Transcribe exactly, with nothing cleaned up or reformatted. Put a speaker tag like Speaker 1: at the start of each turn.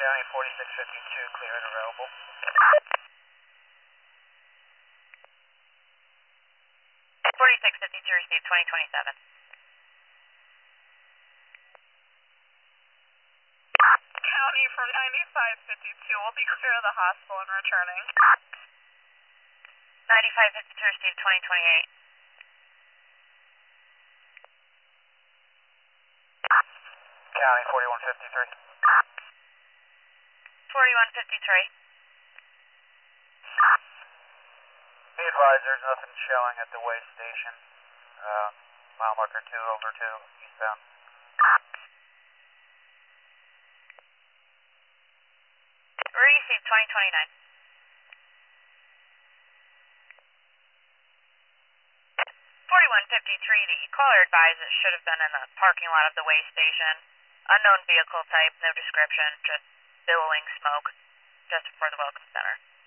Speaker 1: County forty-six fifty-two, clear and available.
Speaker 2: forty-six fifty-two, received twenty twenty-seven.
Speaker 3: County from ninety-five fifty-two, we'll be clear of the hospital and returning.
Speaker 2: ninety-five fifty-two, received twenty twenty-eight.
Speaker 1: County forty-one fifty-three.
Speaker 2: forty-one fifty-three.
Speaker 1: Be advised, there's nothing showing at the way station. Uh, mile marker two over two, eastbound.
Speaker 2: Received twenty twenty-nine. forty-one fifty-three, the caller advised it should have been in the parking lot of the way station. Unknown vehicle type, no description, just billowing smoke, just before the Welcome Center.